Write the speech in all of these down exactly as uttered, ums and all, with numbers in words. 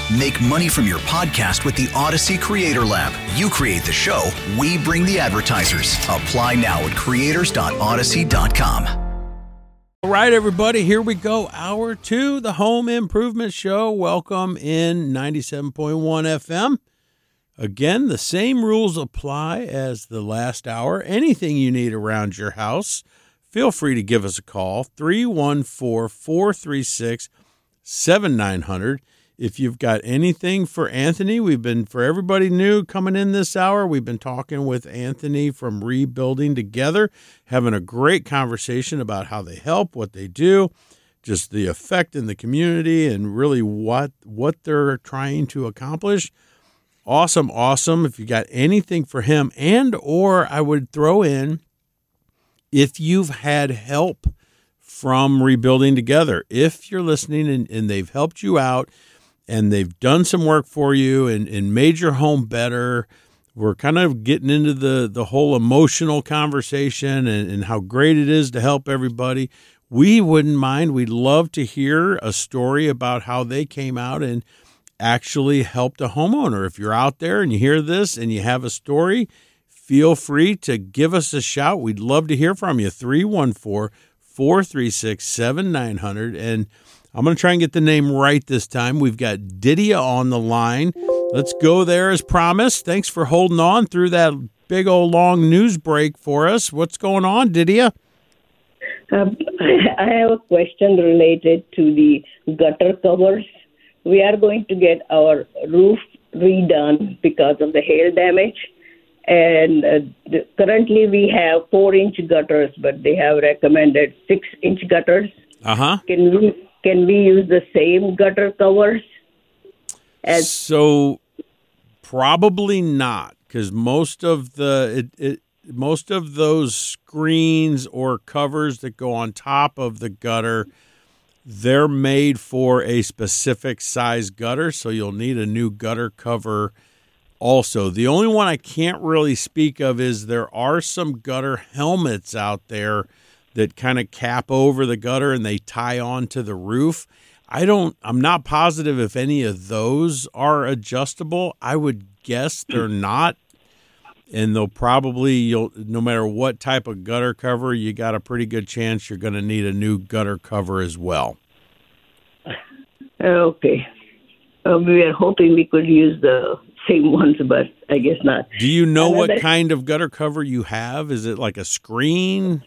Make money from your podcast with the Odyssey Creator Lab. You create the show, we bring the advertisers. Apply now at creators dot odyssey dot com. All right, everybody, here we go. Hour two, the Home Improvement Show. Welcome in ninety-seven point one F M. Again, the same rules apply as the last hour. Anything you need around your house, feel free to give us a call, three one four, four three six, seven nine zero zero. If you've got anything for Anthony, we've been, for everybody new coming in this hour, we've been talking with Anthony from Rebuilding Together, having a great conversation about how they help, what they do, just the effect in the community, and really what what they're trying to accomplish. Awesome, awesome. If you got anything for him, and or I would throw in, if you've had help from Rebuilding Together, if you're listening and, and they've helped you out, and they've done some work for you and, and made your home better. We're kind of getting into the, the whole emotional conversation and, and how great it is to help everybody. We wouldn't mind. We'd love to hear a story about how they came out and actually helped a homeowner. If you're out there and you hear this and you have a story, feel free to give us a shout. We'd love to hear from you. three one four, four three six, seven nine zero zero. And I'm going to try and get the name right this time. We've got Didia on the line. Let's go there as promised. Thanks for holding on through that big old long news break for us. What's going on, Didia? Um, I have a question related to the gutter covers. We are going to get our roof redone because of the hail damage. And uh, the, currently we have four-inch gutters, but they have recommended six-inch gutters. Uh-huh. Can we... Can we use the same gutter covers? As- so probably not, because most of the it, it most of those screens or covers that go on top of the gutter, they're made for a specific size gutter, so you'll need a new gutter cover also. The only one I can't really speak of is there are some gutter helmets out there that kind of cap over the gutter and they tie on to the roof. I don't, I'm not positive if any of those are adjustable. I would guess they're not. And they'll probably, you'll, no matter what type of gutter cover, you got a pretty good chance you're going to need a new gutter cover as well. Okay. Uh, we are hoping we could use the same ones, but I guess not. Do you know Another- what kind of gutter cover you have? Is it like a screen?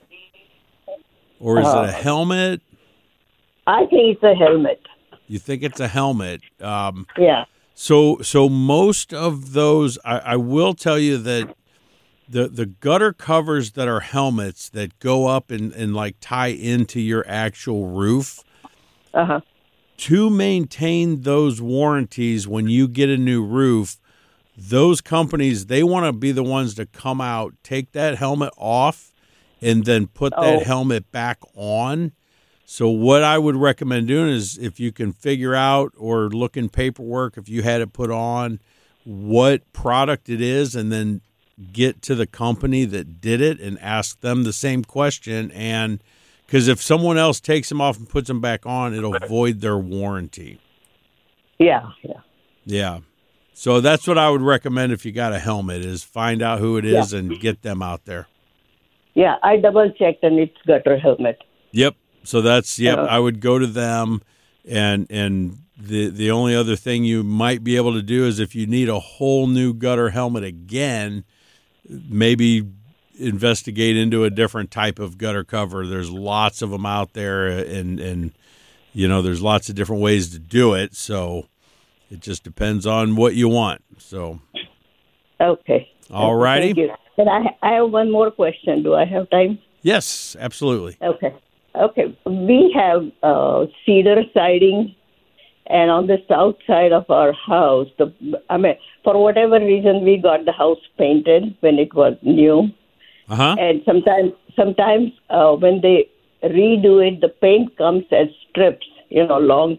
Or is uh, it a helmet? I think it's a helmet. You think it's a helmet? Um, yeah. So, so most of those, I, I will tell you that the the gutter covers that are helmets that go up and, and like tie into your actual roof. Uh-huh. To maintain those warranties when you get a new roof, those companies, they want to be the ones to come out, take that helmet off, and then put that oh. helmet back on. So what I would recommend doing is if you can figure out or look in paperwork, if you had it put on, what product it is, and then get to the company that did it and ask them the same question. And because if someone else takes them off and puts them back on, it'll void their warranty. Yeah, yeah. Yeah. So that's what I would recommend if you got a helmet, is find out who it is yeah. and get them out there. Yeah, I double-checked, and it's gutter helmet. Yep. So that's, yep, uh, I would go to them, and and the the only other thing you might be able to do is if you need a whole new gutter helmet again, maybe investigate into a different type of gutter cover. There's lots of them out there, and, and you know, there's lots of different ways to do it, so it just depends on what you want. So, okay. All righty. Thank you. But I, I have one more question. Do I have time? Yes, absolutely. Okay. Okay. We have uh, cedar siding, and on the south side of our house, the I mean, for whatever reason, we got the house painted when it was new. Uh-huh. And sometimes, sometimes uh, when they redo it, the paint comes as strips, you know, long.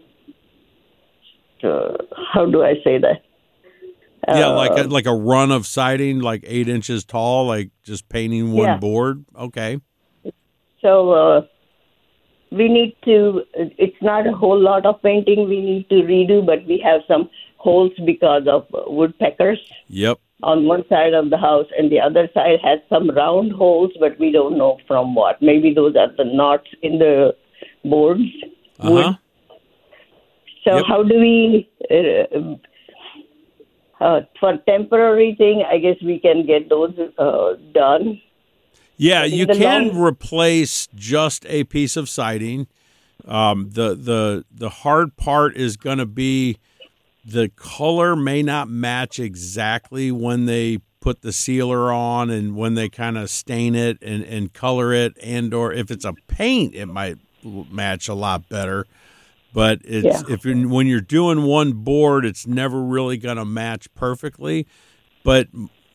Uh, how do I say that? Yeah, uh, like a, like a run of siding, like eight inches tall, like just painting one yeah. board. Okay. So uh, we need to, it's not a whole lot of painting we need to redo, but we have some holes because of woodpeckers Yep. on one side of the house, and the other side has some round holes, but we don't know from what. Maybe those are the knots in the boards. Uh-huh. So Yep. how do we, uh, uh, for temporary thing, I guess we can get those uh, done. Yeah, But in you the can long- replace just a piece of siding. Um, the the the hard part is going to be the color may not match exactly when they put the sealer on and when they kind of stain it and, and color it, and or if it's a paint, it might match a lot better. But it's Yeah. if you're, when you're doing one board, it's never really going to match perfectly. But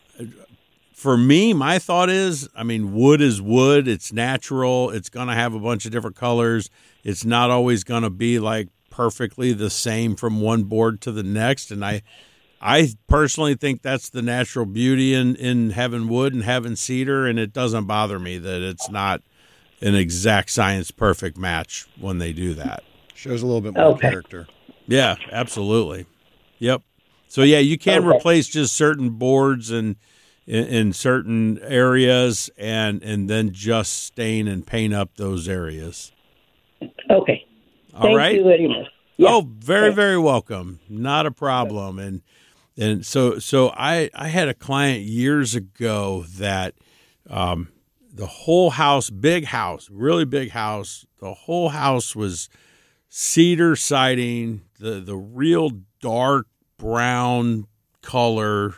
for me, my thought is, I mean, wood is wood. It's natural. It's going to have a bunch of different colors. It's not always going to be like perfectly the same from one board to the next. And I, I personally think that's the natural beauty in, in having wood and having cedar. And it doesn't bother me that it's not an exact science perfect match when they do that. Shows a little bit more Okay. character. Yeah, absolutely. Yep. So yeah, you can Okay. replace just certain boards and in, in certain areas, and and then just stain and paint up those areas. Okay. All Thank right. you very much. Yeah. Oh, very very welcome. Not a problem. And and so so I I had a client years ago that um, the whole house, big house, really big house. The whole house was cedar siding, the the real dark brown color,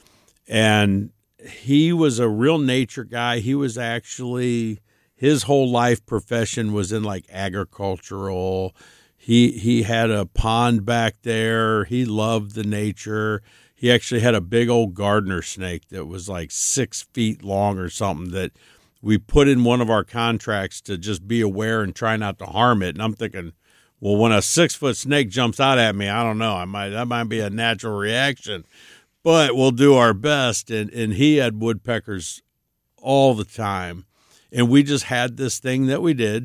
and he was a real nature guy. He was actually, his whole life profession was in like agricultural. He he had a pond back there. He loved the nature. He actually had a big old gardener snake that was like six feet long or something that we put in one of our contracts to just be aware and try not to harm it. And I'm thinking, well, when a six-foot snake jumps out at me, I don't know. I might that might be a natural reaction, but we'll do our best. And and he had woodpeckers all the time, and we just had this thing that we did,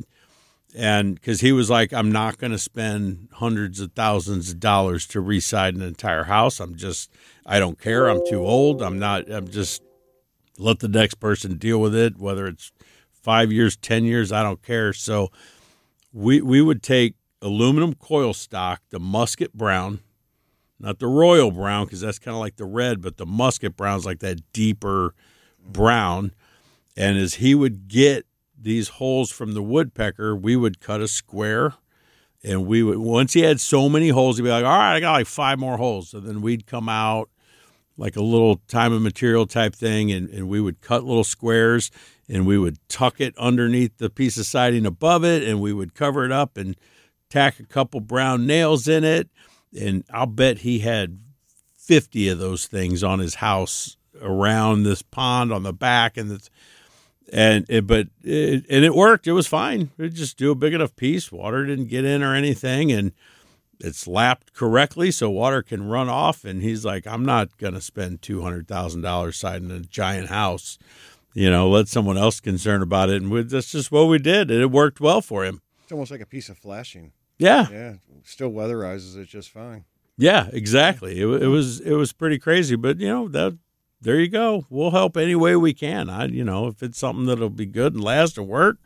and because he was like, I'm not going to spend hundreds of thousands of dollars to reside an entire house. I'm just, I don't care. I'm too old. I'm not. I'm just let the next person deal with it. Whether it's five years, ten years, I don't care. So we we would take aluminum coil stock, the musket brown, not the royal brown because that's kind of like the red, but the musket brown is like that deeper brown. And as he would get these holes from the woodpecker, we would cut a square, and we would, once he had so many holes, he'd be like, all right, I got like five more holes. So then we'd come out like a little time and material type thing, and, and we would cut little squares, and we would tuck it underneath the piece of siding above it, and we would cover it up and tack a couple brown nails in it, and I'll bet he had fifty of those things on his house around this pond on the back, and it's, and it, but it, and it worked. It was fine. We'd just do a big enough piece. Water didn't get in or anything, and it's lapped correctly so water can run off. And he's like, I'm not gonna spend two hundred thousand dollars siding a giant house. You know, let someone else concerned about it, and we, that's just what we did, and it worked well for him. It's almost like a piece of flashing. Yeah. Yeah, still weatherizes it just fine. Yeah, exactly. It, it was it was pretty crazy, but you know that there you go. We'll help any way we can. I you know if it's something that'll be good and last and work,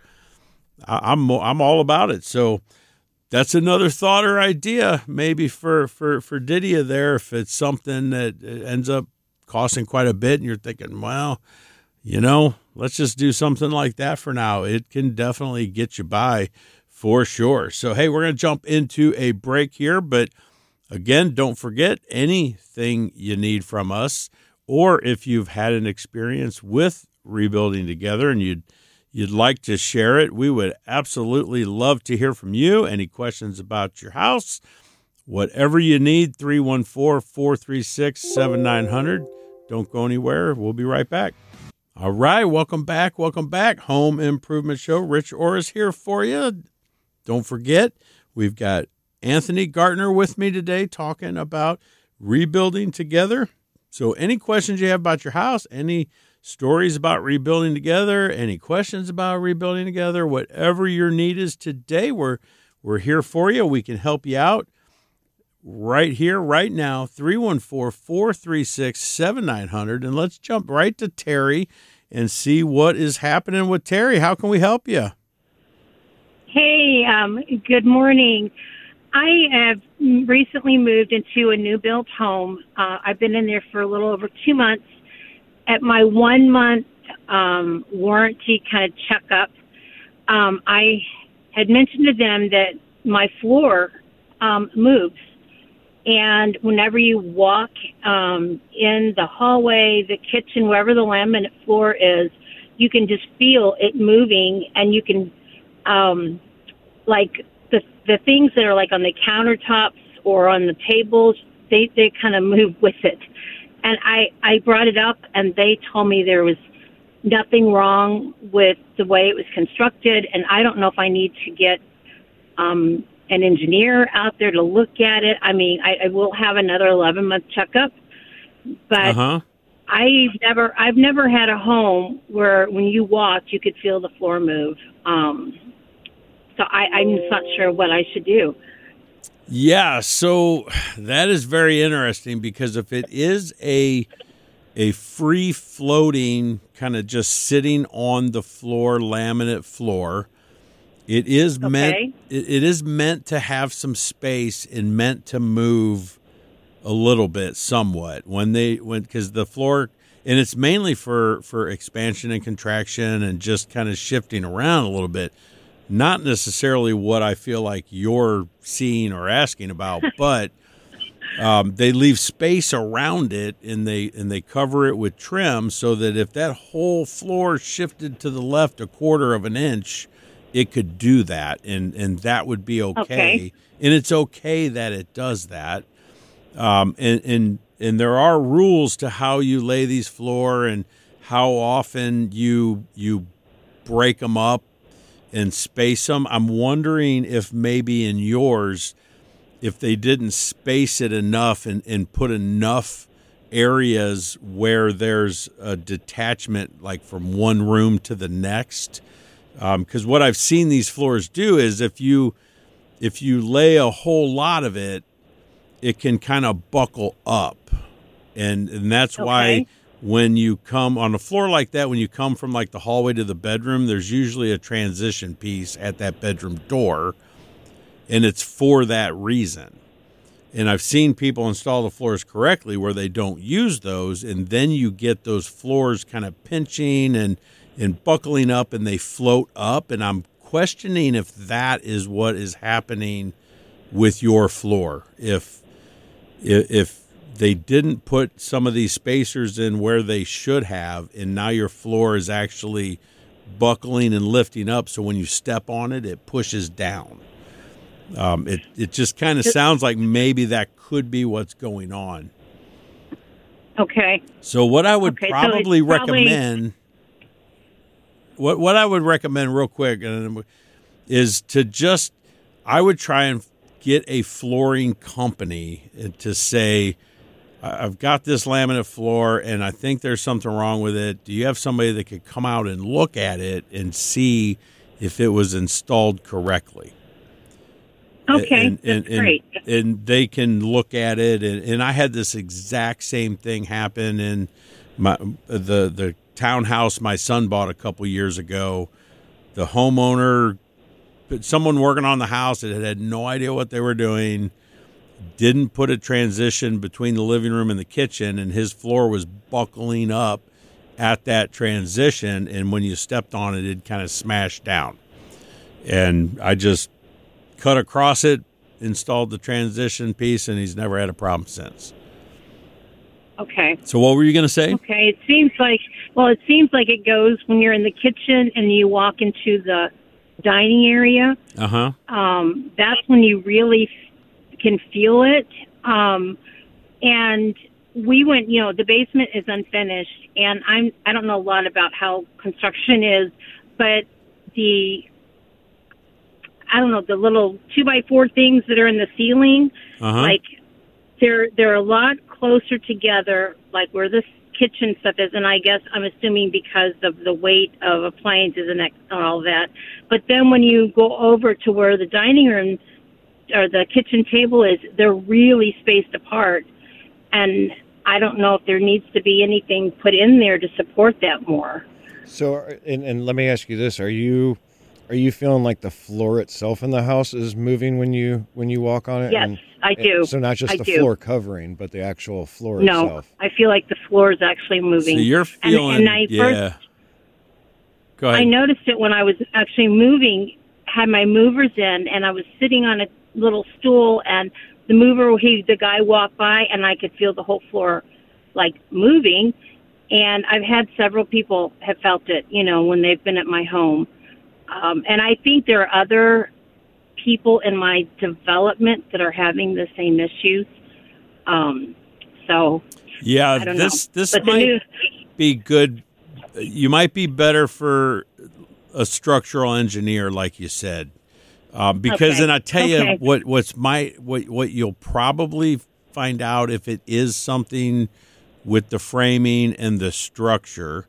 I, I'm I'm all about it. So that's another thought or idea maybe for for for Didia there. If it's something that ends up costing quite a bit, and you're thinking, well, you know, let's just do something like that for now. It can definitely get you by. For sure. So, hey, we're going to jump into a break here. But again, don't forget anything you need from us, or if you've had an experience with rebuilding together and you'd you'd like to share it, we would absolutely love to hear from you. Any questions about your house, whatever you need, three one four, four three six, seven nine zero zero. Don't go anywhere. We'll be right back. All right. Welcome back. Welcome back. Home Improvement Show. Rich Orris here for you. Don't forget, we've got Anthony Gartner with me today talking about rebuilding together. So any questions you have about your house, any stories about rebuilding together, any questions about rebuilding together, whatever your need is today, we're, we're here for you. We can help you out. right here, right now, three one four, four three six, seven nine zero zero. And let's jump right to Terry and see what is happening with Terry. How can we help you? Hey, um, good morning. I have recently moved into a new built home. Uh, I've been in there for a little over two months. At my one month um, warranty kind of checkup, um, I had mentioned to them that my floor um, moves. And whenever you walk um, in the hallway, the kitchen, wherever the laminate floor is, you can just feel it moving, and you can, um, like, the the things that are like on the countertops or on the tables, they, they kind of move with it. And I, I brought it up, and they told me there was nothing wrong with the way it was constructed, and I don't know if I need to get um, an engineer out there to look at it. I mean, I, I will have another eleven-month checkup, but Uh-huh. I've never I've never had a home where when you walked, you could feel the floor move. Um, so I, I'm just not sure what I should do. Yeah, so that is very interesting, because if it is a a free floating kind of just sitting on the floor laminate floor, it is Okay. meant it, it is meant to have some space and meant to move a little bit, somewhat, when they when because the floor, and it's mainly for for expansion and contraction and just kind of shifting around a little bit. Not necessarily what I feel like you're seeing or asking about, but um, they leave space around it, and they and they cover it with trim so that if that whole floor shifted to the left a quarter of an inch, it could do that, and, and that would be okay. Okay. And it's okay that it does that. Um, and, and and there are rules to how you lay these floor and how often you you break them up and space them. I'm wondering if maybe in yours, if they didn't space it enough and, and put enough areas where there's a detachment, like from one room to the next. Because um, what I've seen these floors do is if you if you lay a whole lot of it, it can kind of buckle up. And, and that's Okay. why when you come on a floor like that, when you come from like the hallway to the bedroom, there's usually a transition piece at that bedroom door, and it's for that reason. And I've seen people install the floors correctly where they don't use those, and then you get those floors kind of pinching and, and buckling up, and they float up. And I'm questioning if that is what is happening with your floor. If if, if they didn't put some of these spacers in where they should have, and now your floor is actually buckling and lifting up, so when you step on it, it pushes down. Um, it, it just kind of sounds like maybe that could be what's going on. Okay. So what I would Okay, so probably it's probably- recommend, what what I would recommend real quick, and is to just, I would try and get a flooring company to say, I've got this laminate floor, and I think there's something wrong with it. Do you have somebody that could come out and look at it and see if it was installed correctly? Okay, and, and, that's great. And, and they can look at it. And, and I had this exact same thing happen in my the the townhouse my son bought a couple years ago. The homeowner, someone working on the house that had no idea what they were doing, didn't put a transition between the living room and the kitchen, and his floor was buckling up at that transition, and when you stepped on it, it kind of smashed down. And I just cut across it, installed the transition piece, and he's never had a problem since. Okay. So what were you going to say? Okay. It seems like, well, it seems like it goes when you're in the kitchen and you walk into the dining area. Uh-huh. Um, that's when you really can feel it. Um, and we went, you know, the basement is unfinished, and I'm, I don't know a lot about how construction is, but the, I don't know, the little two by four things that are in the ceiling, Uh-huh. like they're, they're a lot closer together, like where this kitchen stuff is. And I guess I'm assuming because of the weight of appliances and that, and all that. But then when you go over to where the dining room or the kitchen table is, they're really spaced apart, and I don't know if there needs to be anything put in there to support that more. So, and, and let me ask you this: Are you are you feeling like the floor itself in the house is moving when you when you walk on it? Yes, and, I do. So not just I the do. floor covering, but the actual floor no, itself. I feel like the floor is actually moving. So you're feeling, and, and I yeah. first, Go ahead. I noticed it when I was actually moving, had my movers in, and I was sitting on a little stool, and the mover, he, the guy walked by, and I could feel the whole floor, like, moving. And I've had several people have felt it, you know, when they've been at my home. Um, and I think there are other people in my development that are having the same issues. Um, so, yeah, I don't this know. this But the might new- be good. You might be better for a structural engineer, like you said, um, because Okay. then I tell Okay. you what what's my what what you'll probably find out if it is something with the framing and the structure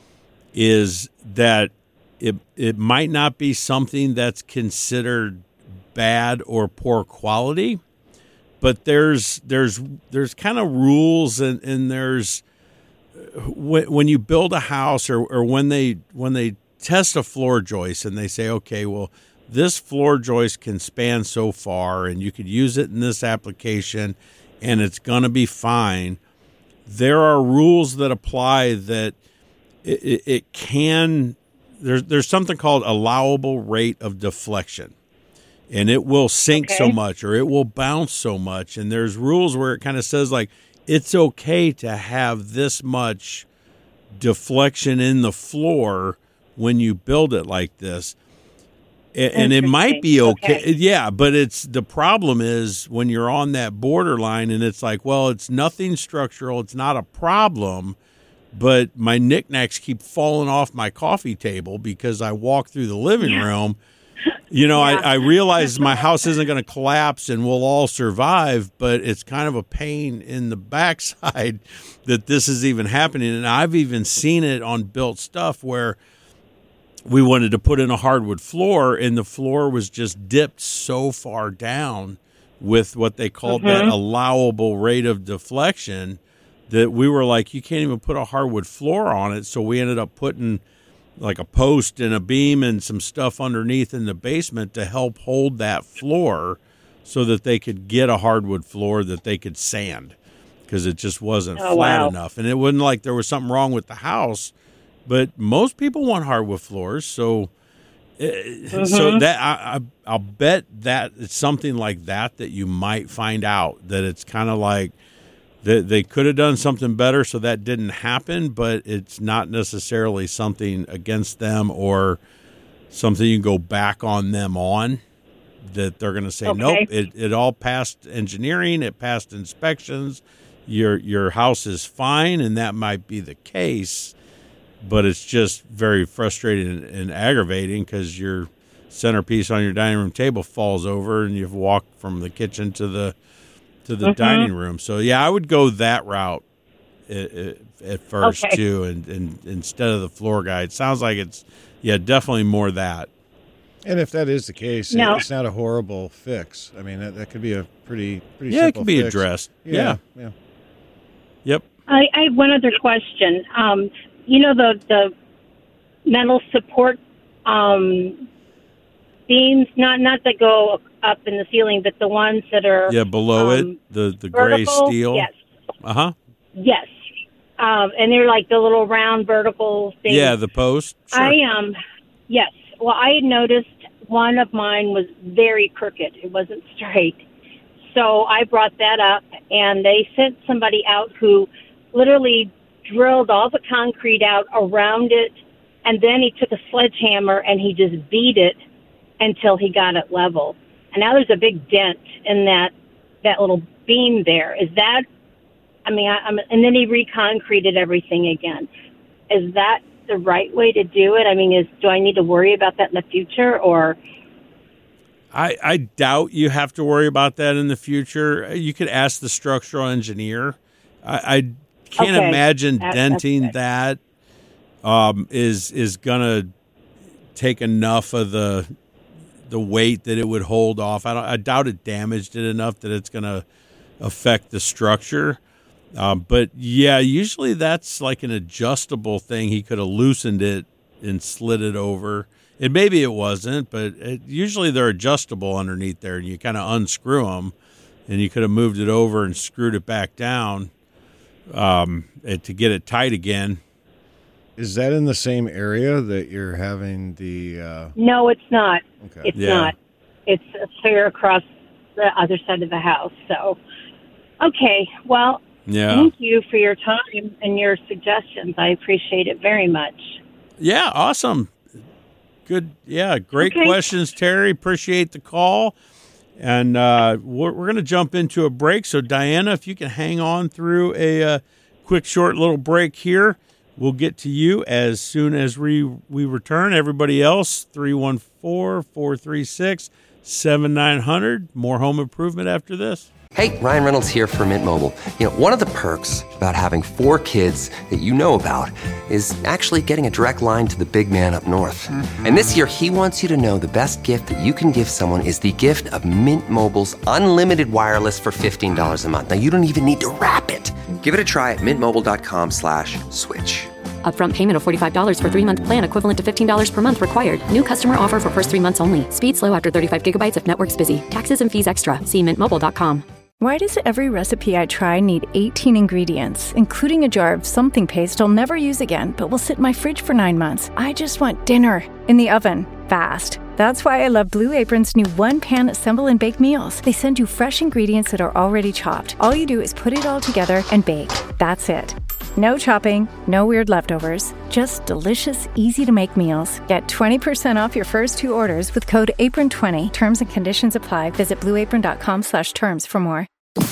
is that it it might not be something that's considered bad or poor quality, but there's there's there's kind of rules and, and there's when, when you build a house or, or when they when they test a floor joist and they say, okay, well, this floor joist can span so far and you could use it in this application and it's going to be fine. There are rules that apply that it, it, it can, there's, there's something called allowable rate of deflection. And it will sink Okay. so much or it will bounce so much. And there's rules where it kind of says like, it's okay to have this much deflection in the floor when you build it like this. And, and it might be okay. Okay. Yeah, but it's the problem is when you're on that borderline and it's like, well, it's nothing structural. It's not a problem, but my knickknacks keep falling off my coffee table because I walk through the living Yeah. room. You know, Yeah. I, I realize my house isn't going to collapse and we'll all survive, but it's kind of a pain in the backside that this is even happening. And I've even seen it on built stuff where we wanted to put in a hardwood floor and the floor was just dipped so far down with what they called that allowable rate of deflection that we were like, you can't even put a hardwood floor on it. So we ended up putting like a post and a beam and some stuff underneath in the basement to help hold that floor so that they could get a hardwood floor that they could sand because it just wasn't Oh, flat wow. enough. And it wasn't like there was something wrong with the house, but most people want hardwood floors. So, uh, so that I, I, I'll bet that it's something like that that you might find out that it's kind of like, They, they could have done something better, so that didn't happen, but it's not necessarily something against them or something you can go back on them on that they're going to say, Okay. nope, it, it all passed engineering, it passed inspections, your your house is fine, and that might be the case, but it's just very frustrating and, and aggravating because your centerpiece on your dining room table falls over and you've walked from the kitchen to the to the Mhm. dining room. So yeah, I would go that route at, at first Okay. too, and, and instead of the floor guide. Sounds like it's yeah, definitely more that. And if that is the case, No. it's not a horrible fix. I mean, that, that could be a pretty pretty Yeah, it simple can be fix. addressed. Yeah, Yeah. yeah. Yep. I, I have one other question. Um, you know the the metal support um, beams, not not that go up in the ceiling, but the ones that are Yeah, below um, it, the the gray vertical? steel. Yes, Uh huh. yes, um, and they're like the little round vertical things. Yeah, the post. Sure. I um, yes. Well, I had noticed one of mine was very crooked. It wasn't straight. So I brought that up, and they sent somebody out who literally drilled all the concrete out around it, and then he took a sledgehammer and he just beat it until he got it level. And now there's a big dent in that that little beam there. Is that? I mean, I, I'm, and then he reconcreted everything again. Is that the right way to do it? I mean, is do I need to worry about that in the future, or? I, I doubt you have to worry about that in the future. You could ask the structural engineer. I, I can't Okay. imagine That- that's denting good. that um, is is gonna take enough of the the weight that it would hold off. I, don't, I doubt it damaged it enough that it's going to affect the structure. Um, but, yeah, usually that's like an adjustable thing. He could have loosened it and slid it over. And maybe it wasn't, but it, usually they're adjustable underneath there, and you kind of unscrew them, and you could have moved it over and screwed it back down um, to get it tight again. Is that in the same area that you're having the... Uh... No, it's not. Okay. It's Yeah. not. It's clear across the other side of the house. So, okay, well... Yeah. Thank you for your time and your suggestions. I appreciate it very much. Yeah, awesome. Good. Yeah, great Okay. questions, Terry. Appreciate the call. And uh, we're, we're going to jump into a break. So, Diana, if you can hang on through a uh, quick, short little break here, we'll get to you as soon as we, we return. Everybody else, three one four, four three six, seven nine zero zero. More home improvement after this. Hey, Ryan Reynolds here from Mint Mobile. You know, one of the perks about having four kids that you know about is actually getting a direct line to the big man up north. Mm-hmm. And this year, he wants you to know the best gift that you can give someone is the gift of Mint Mobile's unlimited wireless for fifteen dollars a month. Now, you don't even need to wrap it. Give it a try at mintmobile.com slash switch. Upfront payment of forty-five dollars for three-month plan equivalent to fifteen dollars per month required. New customer offer for first three months only. Speed slow after thirty-five gigabytes if network's busy. Taxes and fees extra. See mint mobile dot com. Why does every recipe I try need eighteen ingredients, including a jar of something paste I'll never use again, but will sit in my fridge for nine months? I just want dinner in the oven, fast. That's why I love Blue Apron's new one-pan assemble and bake meals. They send you fresh ingredients that are already chopped. All you do is put it all together and bake. That's it. No chopping, no weird leftovers, just delicious, easy-to-make meals. Get twenty percent off your first two orders with code apron twenty. Terms and conditions apply. Visit blueapron.com slash terms for more.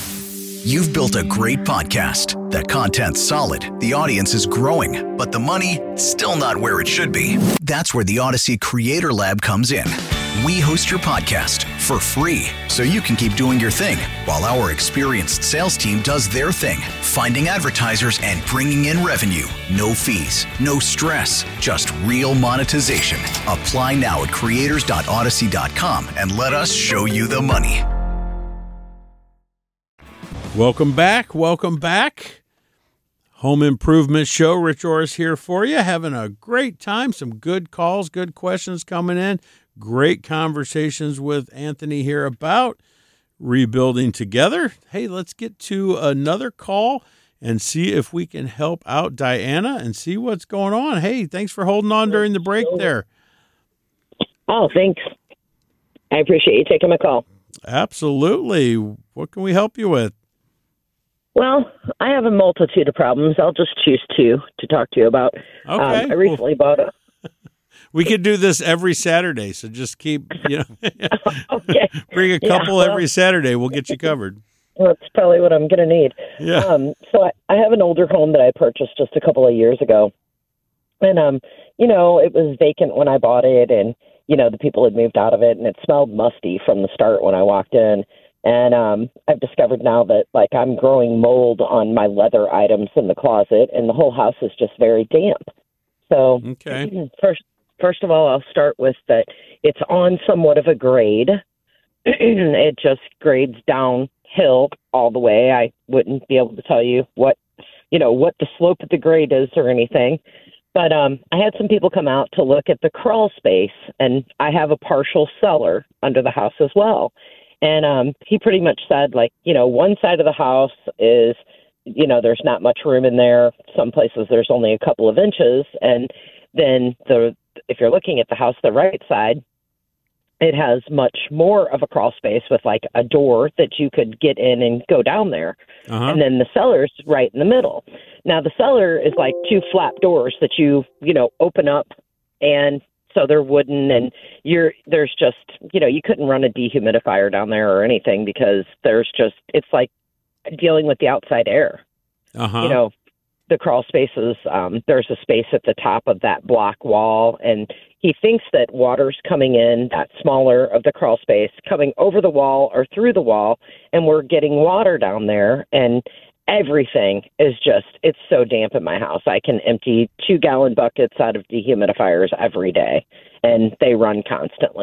You've built a great podcast. The content's solid, the audience is growing, but the money, still not where it should be. That's where the Odyssey Creator Lab comes in. We host your podcast for free, so you can keep doing your thing, while our experienced sales team does their thing, finding advertisers and bringing in revenue. No fees, no stress, just real monetization. Apply now at creators dot odyssey dot com and let us show you the money. Welcome back. Welcome back. Home Improvement Show. Rich Orris here for you. Having a great time. Some good calls, good questions coming in. Great conversations with Anthony here about rebuilding together. Hey, let's get to another call and see if we can help out Diana and see what's going on. Hey, thanks for holding on during the break there. Oh, thanks. I appreciate you taking my call. Absolutely. What can we help you with? Well, I have a multitude of problems. I'll just choose two to talk to you about. Okay. Um, I recently well, bought a... We could do this every Saturday, so just keep, you know, okay. bring a couple yeah, well, every Saturday. We'll get you covered. That's probably what I'm going to need. Yeah. Um, so I, I have an older home that I purchased just a couple of years ago. And, um, you know, it was vacant when I bought it, and, you know, the people had moved out of it, and it smelled musty from the start when I walked in. And um, I've discovered now that, like, I'm growing mold on my leather items in the closet, and the whole house is just very damp. So okay. first, first of all, I'll start with that it's on somewhat of a grade. It just grades downhill all the way. I wouldn't be able to tell you what, you know, what the slope of the grade is or anything. But um, I had some people come out to look at the crawl space, and I have a partial cellar under the house as well. And um, he pretty much said, like, you know, one side of the house is, you know, there's not much room in there. Some places there's only a couple of inches. And then the if you're looking at the house, the right side, it has much more of a crawl space with, like, a door that you could get in and go down there. Uh-huh. And then the cellar's right in the middle. Now, the cellar is like two flap doors that you, you know, open up, and so they're wooden, and you're there's just, you know, you couldn't run a dehumidifier down there or anything because there's just, it's like dealing with the outside air. Uh-huh. You know, the crawl spaces, um, there's a space at the top of that block wall, and he thinks that water's coming in, that smaller of the crawl space, coming over the wall or through the wall, and we're getting water down there, and everything is just, it's so damp in my house. I can empty two gallon buckets out of dehumidifiers every day, and they run constantly.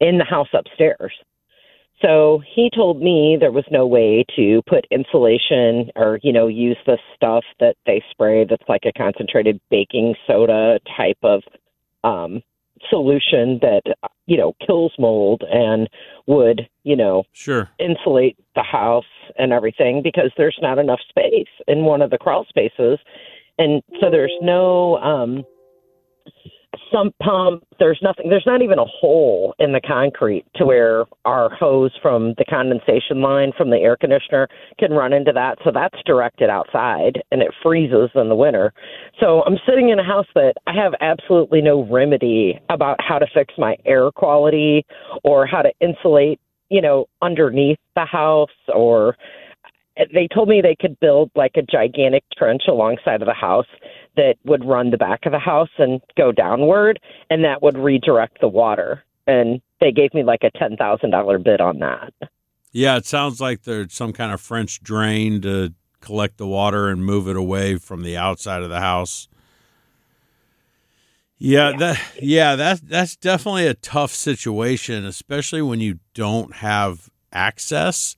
in the house upstairs. So he told me there was no way to put insulation or, you know, use the stuff that they spray that's like a concentrated baking soda type of um, solution that, you know, kills mold and would, you know, sure, insulate the house and everything, because there's not enough space in one of the crawl spaces. And so there's no um, sump pump. There's nothing. There's not even a hole in the concrete to where our hose from the condensation line from the air conditioner can run into that. So that's directed outside, and it freezes in the winter. So I'm sitting in a house that I have absolutely no remedy about how to fix my air quality or how to insulate, you know, underneath the house. Or they told me they could build like a gigantic trench alongside of the house that would run the back of the house and go downward, and that would redirect the water. And they gave me like a ten thousand dollars bid on that. Yeah, it sounds like there's some kind of French drain to collect the water and move it away from the outside of the house. Yeah, yeah. that yeah, that's that's definitely a tough situation, especially when you don't have access,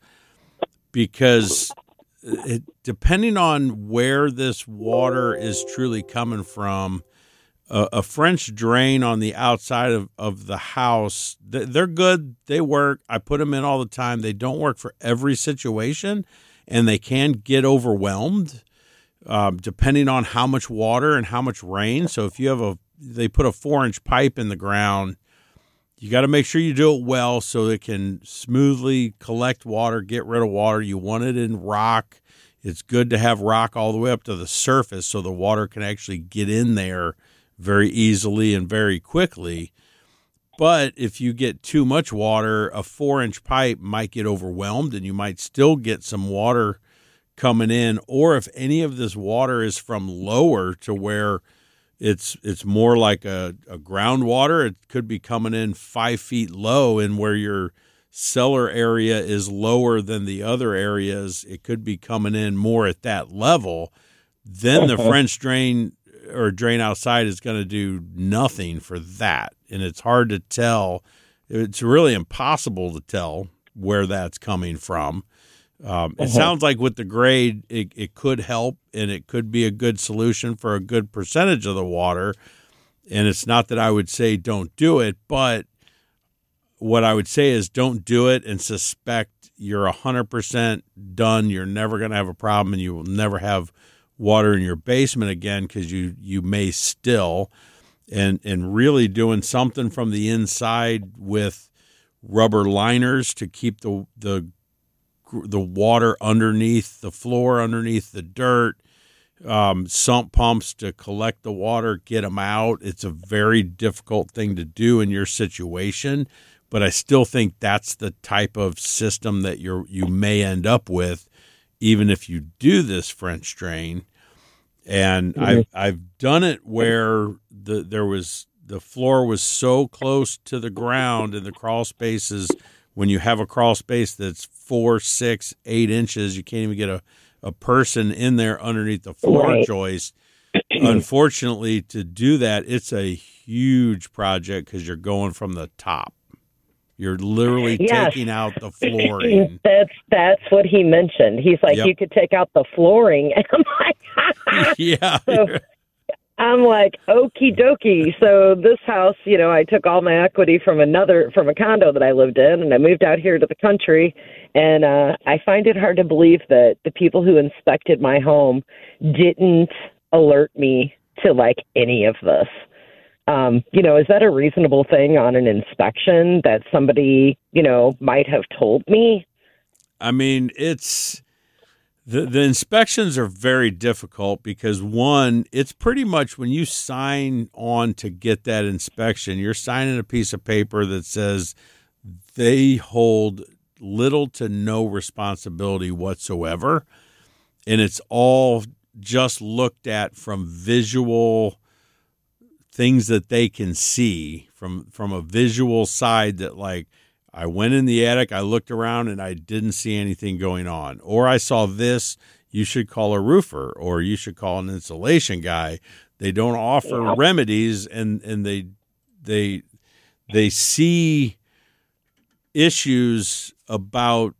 because it, depending on where this water is truly coming from, uh, a French drain on the outside of, of the house, they're good. They work. I put them in all the time. They don't work for every situation, and they can get overwhelmed um, depending on how much water and how much rain. So if you have a, they put a four inch pipe in the ground, you got to make sure you do it well so it can smoothly collect water, get rid of water. You want it in rock. It's good to have rock all the way up to the surface so the water can actually get in there very easily and very quickly. But if you get too much water, a four-inch pipe might get overwhelmed, and you might still get some water coming in. Or if any of this water is from lower to where It's it's more like a, a groundwater, it could be coming in five feet low, and where your cellar area is lower than the other areas, it could be coming in more at that level. Then the French drain or drain outside is going to do nothing for that. And it's hard to tell. It's really impossible to tell where that's coming from. Um, it uh-huh. sounds like with the grade, it, it could help, and it could be a good solution for a good percentage of the water. And it's not that I would say don't do it, but what I would say is don't do it and suspect you're one hundred percent done. You're never going to have a problem, and you will never have water in your basement again, because you, you may still. And, and really doing something from the inside with rubber liners to keep the the the water underneath the floor, underneath the dirt, um, sump pumps to collect the water, get them out. It's a very difficult thing to do in your situation, but I still think that's the type of system that you're, you may end up with, even if you do this French drain. And mm-hmm. I've, I've done it where the, there was, the floor was so close to the ground in the crawl spaces. When you have a crawl space that's four, six, eight inches, you can't even get a, a person in there underneath the floor right. joist. Unfortunately, to do that, it's a huge project because you're going from the top. You're literally yes. taking out the flooring. That's that's what he mentioned. He's like, yep. you could take out the flooring. And I'm like, yeah. So, I'm like, okie dokie. So this house, you know, I took all my equity from another, from a condo that I lived in, and I moved out here to the country. And uh, I find it hard to believe that the people who inspected my home didn't alert me to like any of this. Um, you know, is that a reasonable thing on an inspection that somebody, you know, might have told me? I mean, it's... The the inspections are very difficult because, one, it's pretty much when you sign on to get that inspection, you're signing a piece of paper that says they hold little to no responsibility whatsoever, and it's all just looked at from visual things that they can see, from, from a visual side that, like, I went in the attic, I looked around, and I didn't see anything going on. Or I saw this, you should call a roofer, or you should call an insulation guy. They don't offer yeah. remedies, and, and they they they see issues about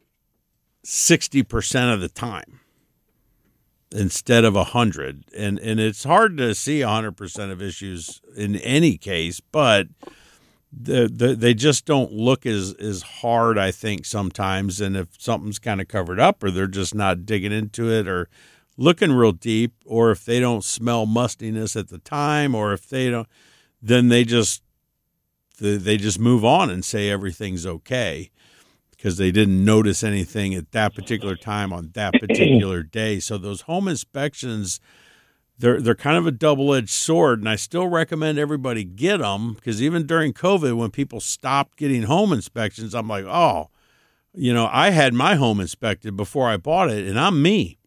sixty percent of the time instead of one hundred. And and it's hard to see one hundred percent of issues in any case, but the, the, they just don't look as, as hard, I think, sometimes. And if something's kind of covered up or they're just not digging into it or looking real deep, or if they don't smell mustiness at the time, or if they don't, then they just they just move on and say everything's okay because they didn't notice anything at that particular time on that particular day. So those home inspections, they're they're kind of a double-edged sword, and I still recommend everybody get them because even during COVID, when people stopped getting home inspections, I'm like, oh, you know, I had my home inspected before I bought it, and I'm me.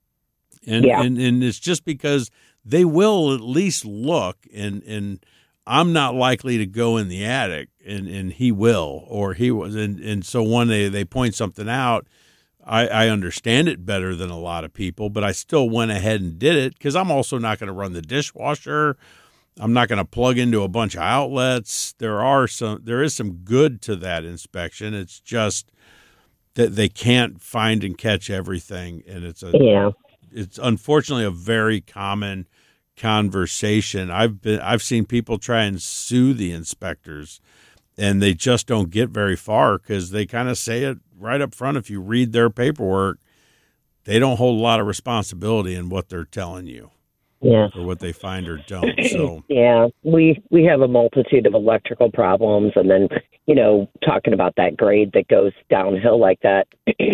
And yeah. and, and it's just because they will at least look, and and I'm not likely to go in the attic, and, and he will, or he was. And, and so when they, they point something out, I, I understand it better than a lot of people, but I still went ahead and did it because I'm also not going to run the dishwasher. I'm not going to plug into a bunch of outlets. There are some, there is some good to that inspection. It's just that they can't find and catch everything. And it's a, yeah. it's unfortunately a very common conversation. I've been I've seen people try and sue the inspectors, and they just don't get very far because they kind of say it right up front. If you read their paperwork, they don't hold a lot of responsibility in what they're telling you, yeah, or what they find or don't. So yeah, we we have a multitude of electrical problems, and then you know talking about that grade that goes downhill like that.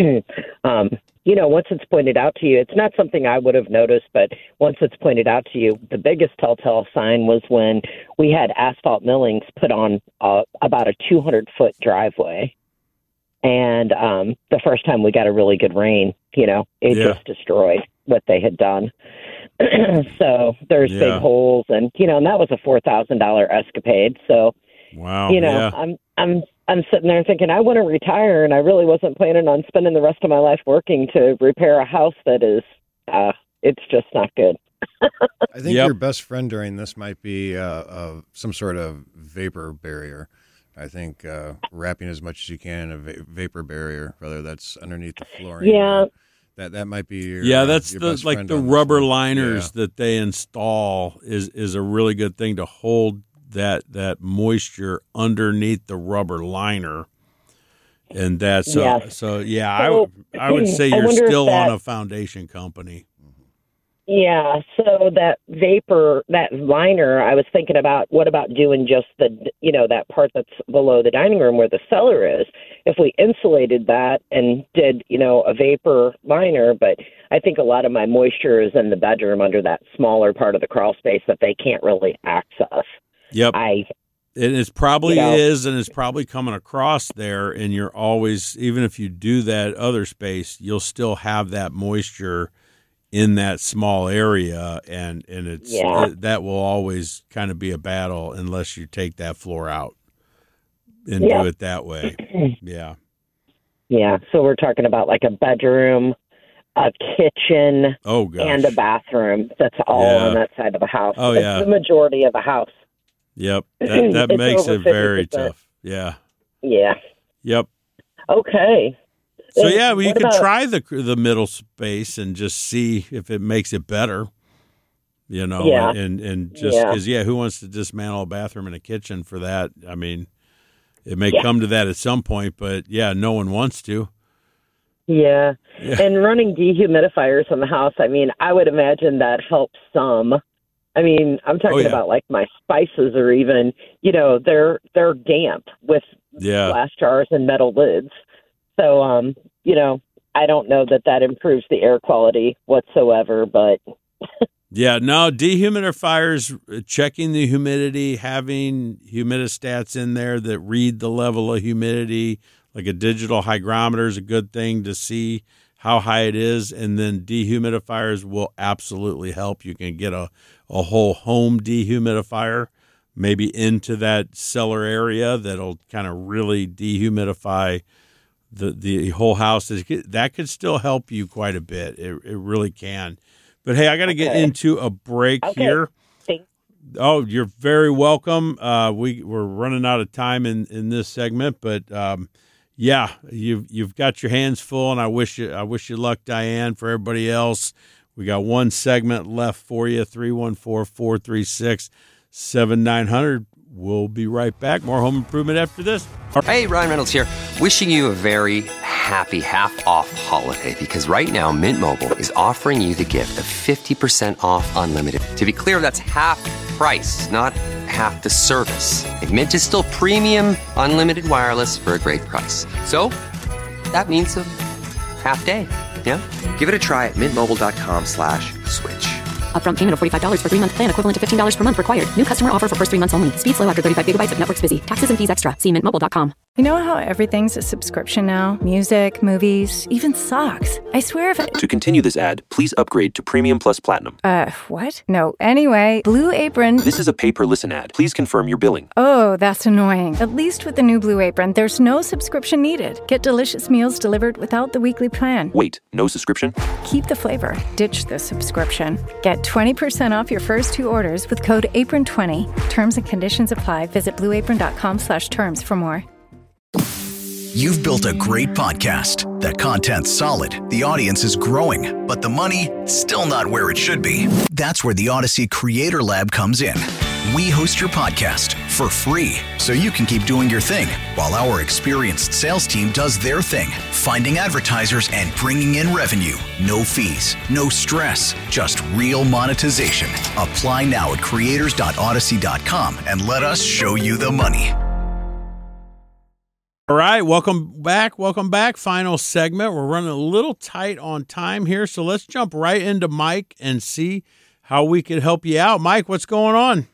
um, You know, once it's pointed out to you, it's not something I would have noticed, but once it's pointed out to you, the biggest telltale sign was when we had asphalt millings put on uh, about a two hundred foot driveway. And um, the first time we got a really good rain, you know, it Yeah. just destroyed what they had done. So there's Yeah. big holes, and, you know, and that was a four thousand dollars escapade. So, wow, you know, yeah. I'm, I'm, I'm sitting there thinking, I want to retire, and I really wasn't planning on spending the rest of my life working to repair a house that is, uh, it's just not good. I think Yep. your best friend during this might be uh, uh, some sort of vapor barrier. I think uh, wrapping as much as you can in a va- vapor barrier, whether that's underneath the flooring. Yeah. That that might be your Yeah, uh, that's your the best like friend the on this rubber one. liners Yeah. that they install is is a really good thing to hold that that moisture underneath the rubber liner. And that's so Yes. so yeah, I So, would I would say I you're wonder if still on that- a foundation company. Yeah, so that vapor, that liner, I was thinking about, what about doing just the, you know, that part that's below the dining room where the cellar is? If we insulated that and did, you know, a vapor liner, but I think a lot of my moisture is in the bedroom under that smaller part of the crawl space that they can't really access. Yep. I, And it's probably You know. is, and it's probably coming across there, and you're always, even if you do that other space, you'll still have that moisture in that small area, and, and it's Yeah. it, that will always kind of be a battle unless you take that floor out and Yeah. do it that way. Yeah. yeah, so we're talking about like a bedroom, a kitchen, Oh, gosh. and a bathroom. That's all Yeah. on that side of the house. Oh, It's yeah. the majority of the house. Yep. That, that It's makes over it very fifty percent. tough. Yeah. Yeah. Yep. Okay. So And yeah, well, you what can about- try the the middle space and just see if it makes it better. You know, Yeah. and and just Yeah. because yeah. who wants to dismantle a bathroom and a kitchen for that? I mean, it may Yeah. come to that at some point, but yeah, no one wants to. Yeah. Yeah. And running dehumidifiers in the house, I mean, I would imagine that helps some. I mean, I'm talking Oh, yeah. about like my spices, or even, you know, they're they're damp with Yeah, glass jars and metal lids. So, um, you know, I don't know that that improves the air quality whatsoever, but yeah. No, dehumidifiers, uh, checking the humidity, having humidistats in there that read the level of humidity, like a digital hygrometer is a good thing to see how high it is, and then dehumidifiers will absolutely help. You can get a, a whole home dehumidifier, maybe into that cellar area that'll kind of really dehumidify the the whole house. That could still help you quite a bit. It it really can. But hey, I got to get Okay. into a break Okay. here. Thank- Oh, you're very welcome. Uh, we we're running out of time in, in this segment, but um, yeah, you've you've got your hands full, and I wish you I wish you luck, Diane. For everybody else, we got one segment left for you. three one four, four three six, seven nine zero zero. We'll be right back. More home improvement after this. Hey, Ryan Reynolds here. Wishing you a very happy half-off holiday, because right now Mint Mobile is offering you the gift of fifty percent off unlimited. To be clear, that's half price, not half the service. And Mint is still premium unlimited wireless for a great price. So that means a half day. Yeah? Give it a try at mintmobile.com slash switch. Upfront payment of forty-five dollars for three-month plan, equivalent to fifteen dollars per month required. New customer offer for first three months only. Speed slow after thirty-five gigabytes if network's busy. Taxes and fees extra. See mint mobile dot com. You know how everything's a subscription now? Music, movies, even socks. I swear if it... To continue this ad, please upgrade to Premium Plus Platinum. Uh, what? No. Anyway, Blue Apron... This is a pay-per-listen ad. Please confirm your billing. Oh, that's annoying. At least with the new Blue Apron, there's no subscription needed. Get delicious meals delivered without the weekly plan. Wait, no subscription? Keep the flavor. Ditch the subscription. Get twenty percent off your first two orders with code apron twenty. Terms and conditions apply. Visit blueapron.com slash terms for more. You've built a great podcast. The content's solid, the audience is growing, but the money, still not where it should be. That's where the Odyssey Creator Lab comes in. We host your podcast for free, so you can keep doing your thing, while our experienced sales team does their thing, finding advertisers and bringing in revenue. No fees, no stress, just real monetization. Apply now at creators dot odyssey dot com and let us show you the money. All right, welcome back. Welcome back. Final segment. We're running a little tight on time here, so let's jump right into Mike and see how we could help you out. Mike, what's going on?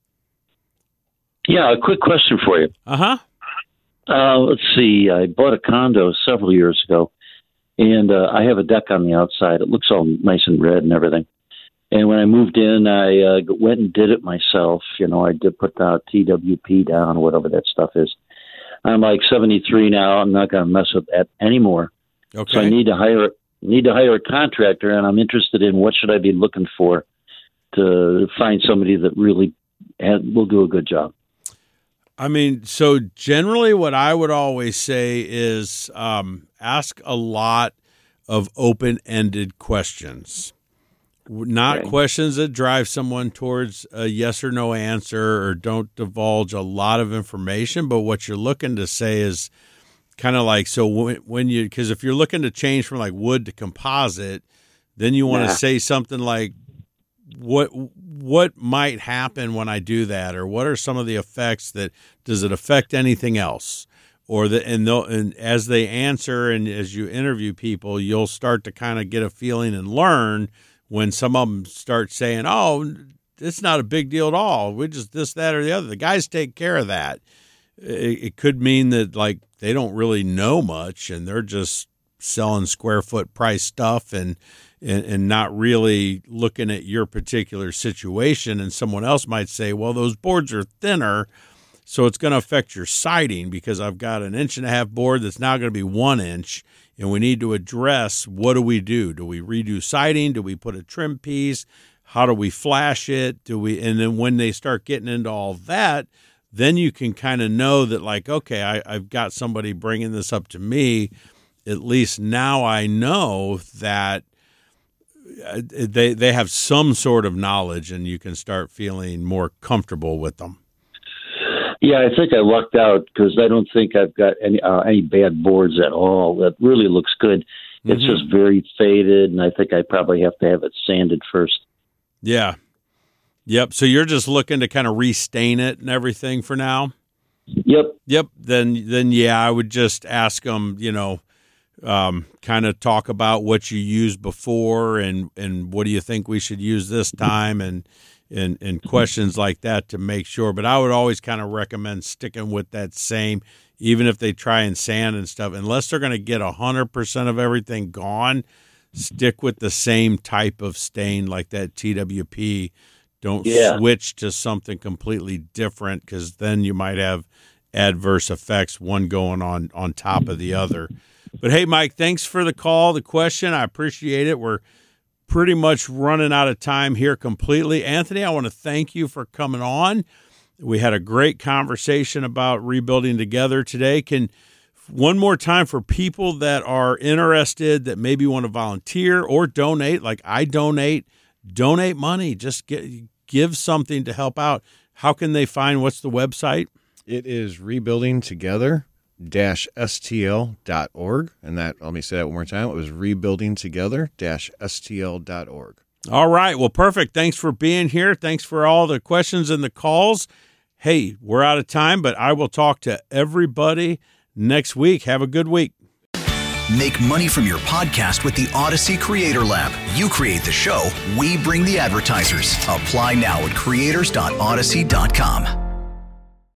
Yeah, a quick question for you. Uh-huh. Uh, let's see. I bought a condo several years ago, and uh, I have a deck on the outside. It looks all nice and red and everything. And when I moved in, I uh, went and did it myself. You know, I did put the T W P down, whatever that stuff is. I'm like seventy-three now. I'm not going to mess with that anymore. Okay. So I need to hire need to hire a contractor, and I'm interested in what should I be looking for to find somebody that really has, will do a good job. I mean, so generally what I would always say is um, ask a lot of open-ended questions. Not okay. Questions that drive someone towards a yes or no answer or don't divulge a lot of information. But what you're looking to say is kind of like, so when, when you, because if you're looking to change from like wood to composite, then you want to yeah. say something like, what what might happen when I do that? Or what are some of the effects that, does it affect anything else? Or the, and, and as they answer and as you interview people, you'll start to kind of get a feeling and learn when some of them start saying, oh, it's not a big deal at all. We just this, that, or the other. The guys take care of that. It, it could mean that, like, they don't really know much and they're just selling square foot price stuff and, and, and not really looking at your particular situation. And someone else might say, well, those boards are thinner, so it's going to affect your siding because I've got an inch and a half board that's now going to be one inch. And we need to address, what do we do? Do we redo siding? Do we put a trim piece? How do we flash it? Do we? And then when they start getting into all that, then you can kind of know that, like, okay, I, I've got somebody bringing this up to me. At least now I know that they they have some sort of knowledge, and you can start feeling more comfortable with them. Yeah, I think I lucked out because I don't think I've got any uh, any bad boards at all. That really looks good. It's mm-hmm. just very faded, and I think I probably have to have it sanded first. Yeah. Yep. So you're just looking to kind of restain it and everything for now? Yep. Yep. Then, then yeah, I would just ask them, you know, um, kind of talk about what you used before and, and what do you think we should use this time and, and, and questions like that to make sure. But I would always kind of recommend sticking with that same, even if they try and sand and stuff, unless they're going to get one hundred percent of everything gone, stick with the same type of stain like that T W P. Don't yeah. switch to something completely different because then you might have adverse effects, one going on, on top of the other. But, hey, Mike, thanks for the call, the question. I appreciate it. We're pretty much running out of time here completely. Anthony, I want to thank you for coming on. We had a great conversation about rebuilding together today. Can one more time for people that are interested, that maybe want to volunteer or donate, like I donate, donate money, just get, give something to help out. How can they find, what's the website? It is rebuilding together dash S T L dot org. And that, let me say that one more time. It was rebuilding together dash S T L dot org. All right. Well, perfect. Thanks for being here. Thanks for all the questions and the calls. Hey, we're out of time, but I will talk to everybody next week. Have a good week. Make money from your podcast with the Odyssey Creator Lab. You create the show, we bring the advertisers. Apply now at creators dot odyssey dot com.